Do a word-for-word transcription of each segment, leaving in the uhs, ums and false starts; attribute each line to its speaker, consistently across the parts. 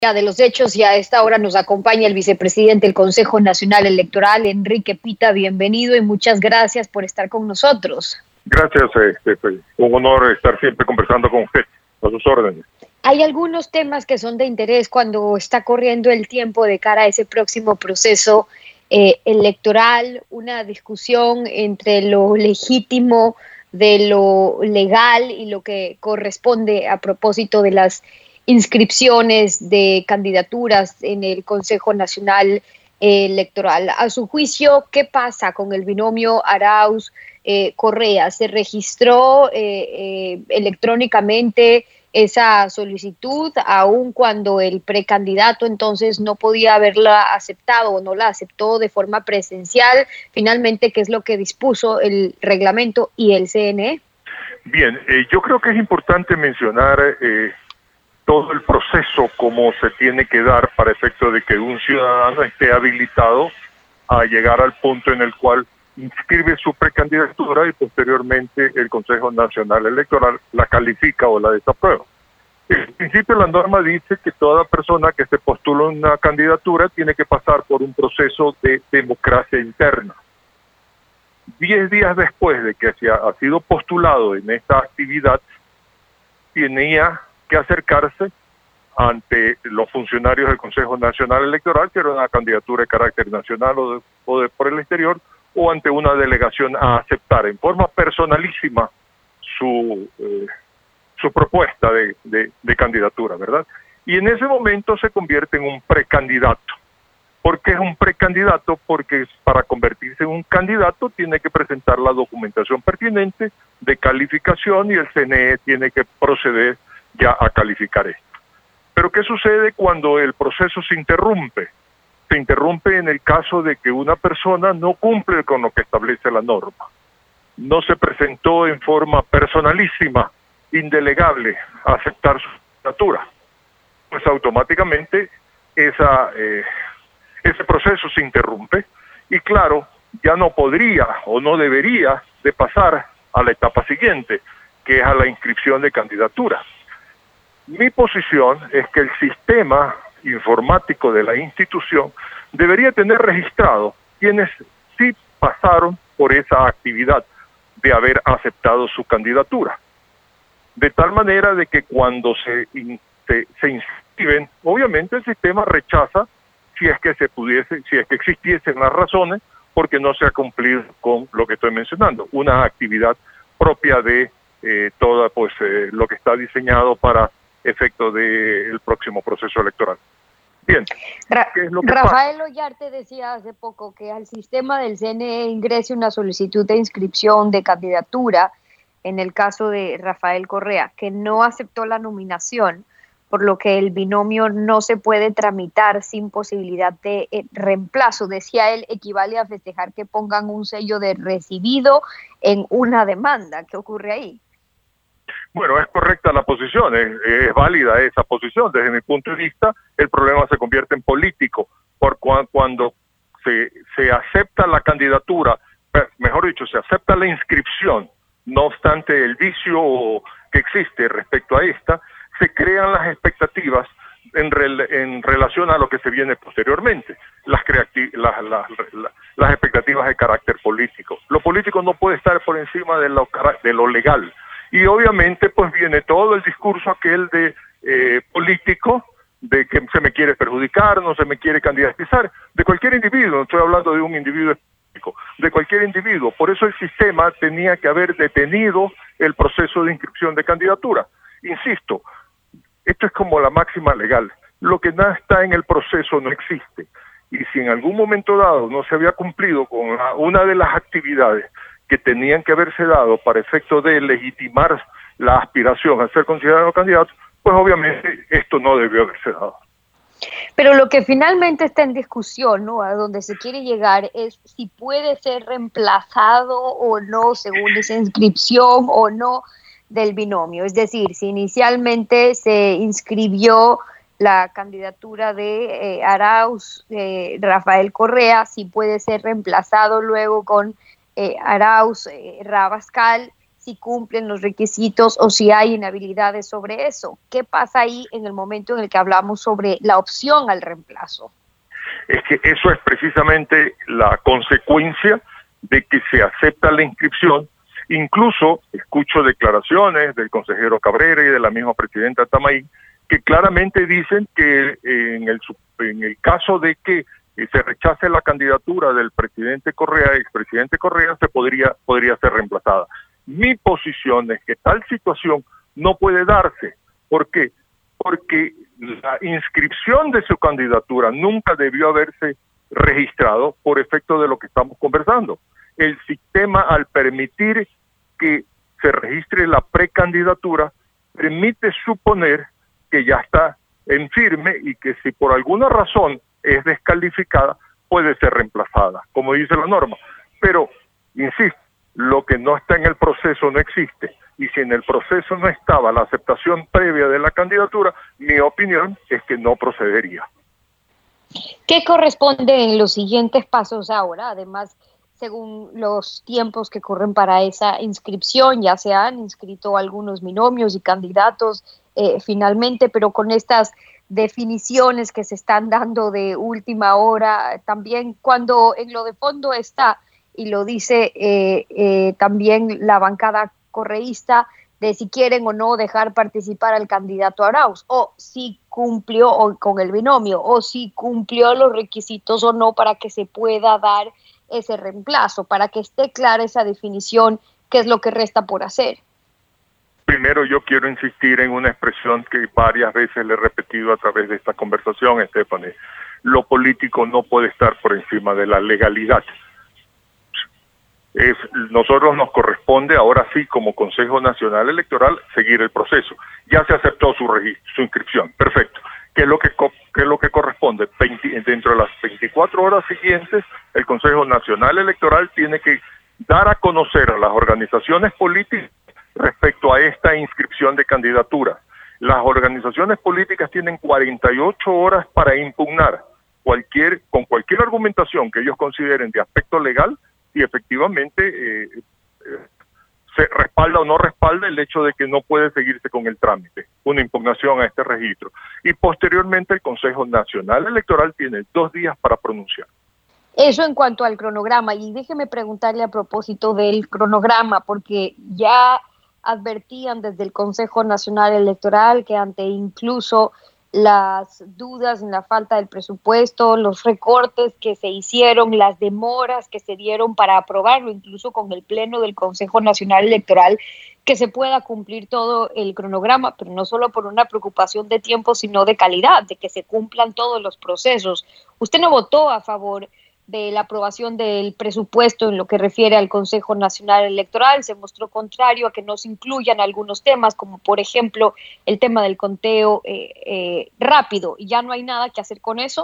Speaker 1: De los hechos, y a esta hora nos acompaña el vicepresidente del Consejo Nacional Electoral, Enrique Pita. Bienvenido y muchas gracias por estar con nosotros.
Speaker 2: Gracias, este, pues, un honor estar siempre conversando con usted, a sus órdenes.
Speaker 1: Hay algunos temas que son de interés cuando está corriendo el tiempo de cara a ese próximo proceso eh, electoral, una discusión entre lo legítimo de lo legal y lo que corresponde a propósito de las inscripciones de candidaturas en el Consejo Nacional Electoral. A su juicio, ¿qué pasa con el binomio Arauz-Correa? Eh, ¿Se registró eh, eh, electrónicamente esa solicitud, aun cuando el precandidato entonces no podía haberla aceptado o no la aceptó de forma presencial? Finalmente, ¿qué es lo que dispuso el reglamento y el C N E?
Speaker 2: Bien, eh, yo creo que es importante mencionar eh, todo el proceso como se tiene que dar para efecto de que un ciudadano esté habilitado a llegar al punto en el cual inscribe su precandidatura y posteriormente el Consejo Nacional Electoral la califica o la desaprueba. En principio la norma dice que toda persona que se postula una candidatura tiene que pasar por un proceso de democracia interna. Diez días después de que se ha, ha sido postulado en esta actividad, tenía que acercarse ante los funcionarios del Consejo Nacional Electoral, que era una candidatura de carácter nacional o, de, o de, por el exterior, o ante una delegación a aceptar en forma personalísima su, eh, su propuesta de, de, de candidatura, ¿verdad? Y en ese momento se convierte en un precandidato. ¿Por qué es un precandidato? Porque para convertirse en un candidato tiene que presentar la documentación pertinente de calificación y el C N E tiene que proceder ya a calificar esto. Pero ¿qué sucede cuando el proceso se interrumpe? Se interrumpe en el caso de que una persona no cumple con lo que establece la norma. No se presentó en forma personalísima, indelegable, a aceptar su candidatura. Pues automáticamente esa, eh, ese proceso se interrumpe y claro, ya no podría o no debería de pasar a la etapa siguiente, que es a la inscripción de candidatura. Mi posición es que el sistema informático de la institución debería tener registrado quienes sí pasaron por esa actividad de haber aceptado su candidatura. De tal manera de que cuando se, se, se inscriben, obviamente el sistema rechaza si es que se pudiese, si es que existiesen las razones porque no se ha cumplido con lo que estoy mencionando, una actividad propia de eh, toda pues eh, lo que está diseñado para efecto del próximo proceso electoral. Bien,
Speaker 1: ¿qué es lo que Rafael pasa? Ollarte decía hace poco que al sistema del C N E ingrese una solicitud de inscripción de candidatura en el caso de Rafael Correa, que no aceptó la nominación, por lo que el binomio no se puede tramitar sin posibilidad de eh, reemplazo. Decía él, equivale a festejar que pongan un sello de recibido en una demanda. ¿Qué ocurre ahí?
Speaker 2: Bueno, es correcta la posición, es, es válida esa posición. Desde mi punto de vista, el problema se convierte en político, por cu cuando se, se acepta la candidatura, mejor dicho, se acepta la inscripción, no obstante el vicio que existe respecto a esta, se crean las expectativas en, rel en relación a lo que se viene posteriormente, las, las, las, las expectativas de carácter político. Lo político no puede estar por encima de lo, de lo legal. Y obviamente pues viene todo el discurso aquel de eh, político, de que se me quiere perjudicar, no se me quiere candidatizar, de cualquier individuo, no estoy hablando de un individuo específico, de cualquier individuo. Por eso el sistema tenía que haber detenido el proceso de inscripción de candidatura. Insisto, esto es como la máxima legal, lo que no está en el proceso no existe. Y si en algún momento dado no se había cumplido con la, una de las actividades que tenían que haberse dado para efecto de legitimar la aspiración a ser considerado candidato, pues obviamente esto no debió haberse dado.
Speaker 1: Pero lo que finalmente está en discusión, ¿no?, a donde se quiere llegar, es si puede ser reemplazado o no según esa inscripción o no del binomio. Es decir, si inicialmente se inscribió la candidatura de eh, Arauz, eh, Rafael Correa, si puede ser reemplazado luego con Eh, Arauz, eh, Rabascal, si cumplen los requisitos o si hay inhabilidades sobre eso. ¿Qué pasa ahí en el momento en el que hablamos sobre la opción al reemplazo?
Speaker 2: Es que eso es precisamente la consecuencia de que se acepta la inscripción. Incluso escucho declaraciones del consejero Cabrera y de la misma presidenta Tamaín que claramente dicen que en el, en el caso de que se rechace la candidatura del presidente Correa, expresidente Correa, se podría, podría ser reemplazada. Mi posición es que tal situación no puede darse. ¿Por qué? Porque la inscripción de su candidatura nunca debió haberse registrado por efecto de lo que estamos conversando. El sistema, al permitir que se registre la precandidatura, permite suponer que ya está en firme y que si por alguna razón es descalificada, puede ser reemplazada, como dice la norma. Pero, insisto, lo que no está en el proceso no existe. Y si en el proceso no estaba la aceptación previa de la candidatura, mi opinión es que no procedería.
Speaker 1: ¿Qué corresponde en los siguientes pasos ahora? Además, según los tiempos que corren para esa inscripción, ya se han inscrito algunos binomios y candidatos eh, finalmente, pero con estas definiciones que se están dando de última hora, también cuando en lo de fondo está, y lo dice eh, eh, también la bancada correísta, de si quieren o no dejar participar al candidato Arauz, o si cumplió o, con el binomio, o si cumplió los requisitos o no para que se pueda dar ese reemplazo, para que esté clara esa definición, qué es lo que resta por hacer.
Speaker 2: Primero, yo quiero insistir en una expresión que varias veces le he repetido a través de esta conversación, Stephanie. Lo político no puede estar por encima de la legalidad. Es, nosotros nos corresponde ahora sí, como Consejo Nacional Electoral, seguir el proceso. Ya se aceptó su registro, su inscripción, perfecto. ¿Qué es lo que, qué es lo que corresponde? veinte, dentro de las veinticuatro horas siguientes, el Consejo Nacional Electoral tiene que dar a conocer a las organizaciones políticas respecto a esta inscripción de candidatura. Las organizaciones políticas tienen cuarenta y ocho horas para impugnar cualquier, con cualquier argumentación que ellos consideren de aspecto legal, y efectivamente eh, eh, se respalda o no respalda el hecho de que no puede seguirse con el trámite, una impugnación a este registro. Y posteriormente el Consejo Nacional Electoral tiene dos días para pronunciar.
Speaker 1: Eso en cuanto al cronograma, y déjeme preguntarle a propósito del cronograma, porque ya advertían desde el Consejo Nacional Electoral que ante incluso las dudas en la falta del presupuesto, los recortes que se hicieron, las demoras que se dieron para aprobarlo, incluso con el pleno del Consejo Nacional Electoral, que se pueda cumplir todo el cronograma, pero no solo por una preocupación de tiempo, sino de calidad, de que se cumplan todos los procesos. Usted no votó a favor de la aprobación del presupuesto en lo que refiere al Consejo Nacional Electoral, se mostró contrario a que no se incluyan algunos temas, como por ejemplo el tema del conteo eh, eh, rápido, y ya no hay nada que hacer con eso.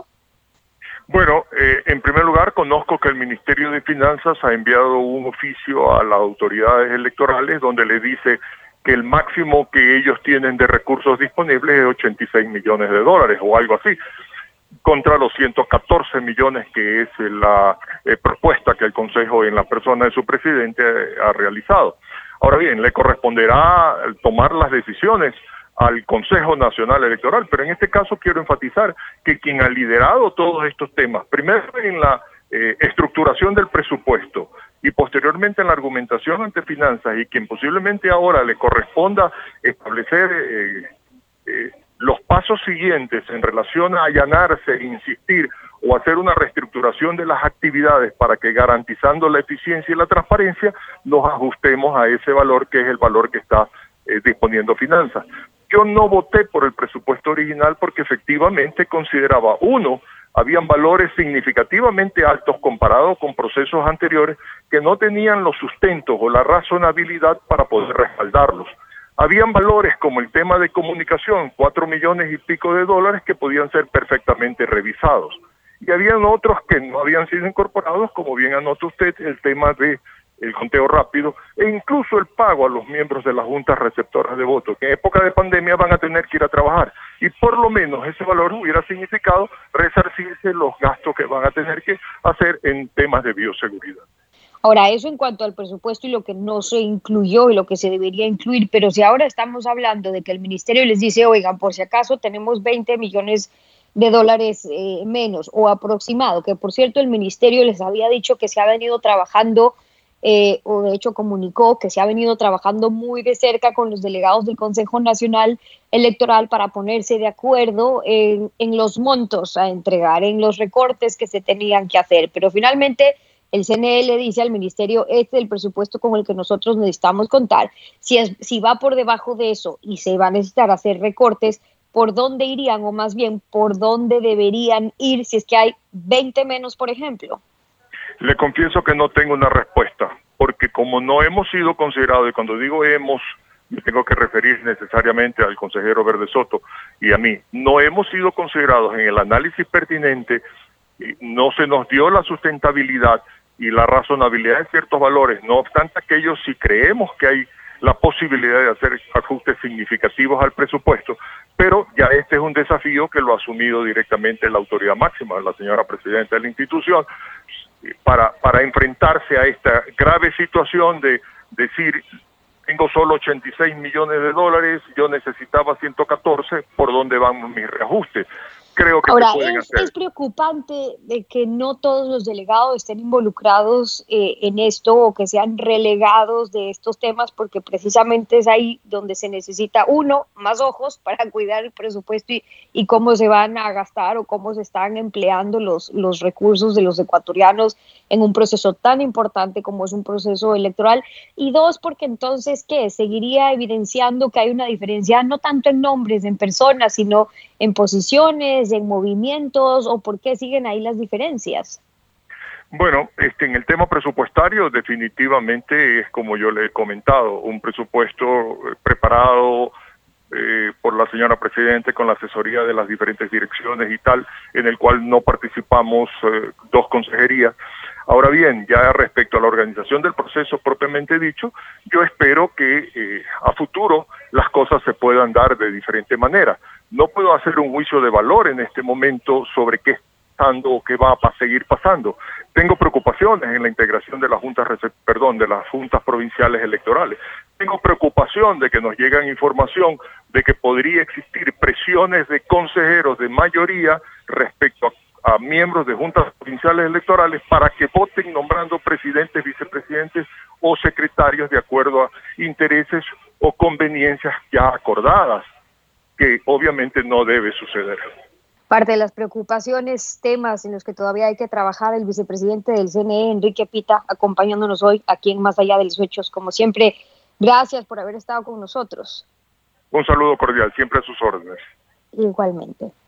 Speaker 2: Bueno, eh, en primer lugar, conozco que el Ministerio de Finanzas ha enviado un oficio a las autoridades electorales donde le dice que el máximo que ellos tienen de recursos disponibles es ochenta y seis millones de dólares o algo así, contra los ciento catorce millones que es la eh, propuesta que el Consejo en la persona de su presidente eh, ha realizado. Ahora bien, le corresponderá tomar las decisiones al Consejo Nacional Electoral, pero en este caso quiero enfatizar que quien ha liderado todos estos temas, primero en la eh, estructuración del presupuesto y posteriormente en la argumentación ante finanzas, y quien posiblemente ahora le corresponda establecer eh, eh, los pasos siguientes en relación a allanarse, insistir o hacer una reestructuración de las actividades para que, garantizando la eficiencia y la transparencia, nos ajustemos a ese valor que es el valor que está eh, disponiendo finanzas. Yo no voté por el presupuesto original porque efectivamente consideraba, uno, habían valores significativamente altos comparados con procesos anteriores que no tenían los sustentos o la razonabilidad para poder respaldarlos. Habían valores como el tema de comunicación, cuatro millones y pico de dólares que podían ser perfectamente revisados. Y habían otros que no habían sido incorporados, como bien anota usted, el tema de el conteo rápido e incluso el pago a los miembros de las juntas receptoras de votos, que en época de pandemia van a tener que ir a trabajar. Y por lo menos ese valor hubiera significado resarcirse los gastos que van a tener que hacer en temas de bioseguridad.
Speaker 1: Ahora, eso en cuanto al presupuesto y lo que no se incluyó y lo que se debería incluir, pero si ahora estamos hablando de que el ministerio les dice, oigan, por si acaso tenemos veinte millones de dólares eh, menos o aproximado, que por cierto el ministerio les había dicho que se ha venido trabajando eh, o de hecho comunicó que se ha venido trabajando muy de cerca con los delegados del Consejo Nacional Electoral para ponerse de acuerdo en, en los montos a entregar, en los recortes que se tenían que hacer, pero finalmente el C N E le dice al ministerio, este es el presupuesto con el que nosotros necesitamos contar. Si, es, si va por debajo de eso y se va a necesitar hacer recortes, ¿por dónde irían? O más bien, ¿por dónde deberían ir si es que hay veinte menos, por ejemplo?
Speaker 2: Le confieso que no tengo una respuesta, porque como no hemos sido considerados, y cuando digo hemos, me tengo que referir necesariamente al consejero Verde Soto y a mí, no hemos sido considerados en el análisis pertinente, no se nos dio la sustentabilidad y la razonabilidad de ciertos valores. No obstante aquello, si creemos que hay la posibilidad de hacer ajustes significativos al presupuesto, pero ya este es un desafío que lo ha asumido directamente la autoridad máxima, la señora presidenta de la institución, para, para enfrentarse a esta grave situación de decir, tengo solo ochenta y seis millones de dólares, yo necesitaba ciento catorce, ¿por dónde van mis reajustes? Creo que
Speaker 1: Ahora,
Speaker 2: se pueden
Speaker 1: es,
Speaker 2: hacer.
Speaker 1: es preocupante de que no todos los delegados estén involucrados eh, en esto o que sean relegados de estos temas, porque precisamente es ahí donde se necesita, uno, más ojos para cuidar el presupuesto y, y cómo se van a gastar o cómo se están empleando los, los recursos de los ecuatorianos en un proceso tan importante como es un proceso electoral. Y dos, porque entonces, ¿qué? Seguiría evidenciando que hay una diferencia no tanto en nombres, en personas, sino en posiciones, en movimientos, o por qué siguen ahí las diferencias.
Speaker 2: Bueno, este, en el tema presupuestario definitivamente es como yo le he comentado, un presupuesto preparado eh, por la señora Presidente con la asesoría de las diferentes direcciones y tal, en el cual no participamos eh, dos consejerías. Ahora bien, ya respecto a la organización del proceso propiamente dicho, yo espero que eh, a futuro las cosas se puedan dar de diferente manera. No puedo hacer un juicio de valor en este momento sobre qué está pasando o qué va a seguir pasando. Tengo preocupaciones en la integración de las juntas, perdón, de las juntas provinciales electorales. Tengo preocupación de que nos llegan información de que podría existir presiones de consejeros de mayoría respecto a, a miembros de juntas provinciales electorales para que voten nombrando presidentes, vicepresidentes o secretarios de acuerdo a intereses o conveniencias ya acordadas, que obviamente no debe suceder.
Speaker 1: Parte de las preocupaciones, temas en los que todavía hay que trabajar, el vicepresidente del C N E, Enrique Pita, acompañándonos hoy aquí en Más Allá de los Hechos. Como siempre, gracias por haber estado con nosotros.
Speaker 2: Un saludo cordial, siempre a sus órdenes.
Speaker 1: Igualmente.